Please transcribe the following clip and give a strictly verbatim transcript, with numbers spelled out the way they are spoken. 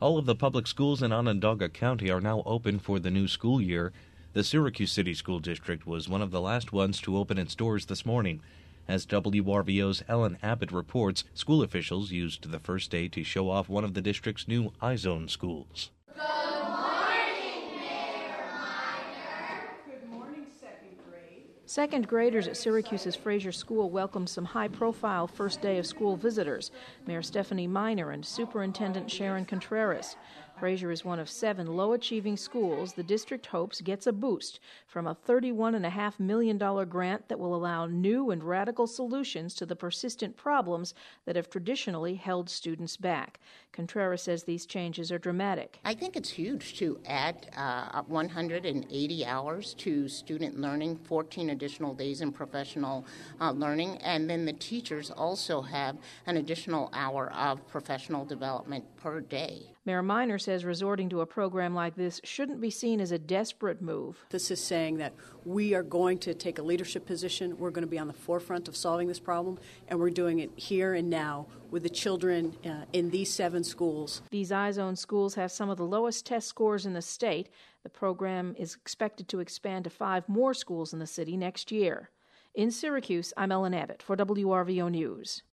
All of the public schools in Onondaga County are now open for the new school year. The Syracuse City School District was one of the last ones to open its doors this morning. As W R V O's Ellen Abbott reports, school officials used the first day to show off one of the district's new iZone schools. Good morning, Mayor Miner. Good morning, second grade. Second graders at Syracuse's Fraser School welcomed some high-profile first day of school visitors, Mayor Stephanie Miner and Superintendent Sharon Contreras. Fraser is one of seven low-achieving schools the district hopes gets a boost from a thirty-one point five million dollars grant that will allow new and radical solutions to the persistent problems that have traditionally held students back. Contreras says these changes are dramatic. I think it's huge to add uh, one hundred eighty hours to student learning, fourteen additional days in professional uh, learning, and then the teachers also have an additional hour of professional development per day. Mayor Miner says resorting to a program like this shouldn't be seen as a desperate move. This is saying that we are going to take a leadership position, we're going to be on the forefront of solving this problem, and we're doing it here and now with the children uh, in these seven schools. These iZone schools have some of the lowest test scores in the state. The program is expected to expand to five more schools in the city next year. In Syracuse, I'm Ellen Abbott for W R V O News.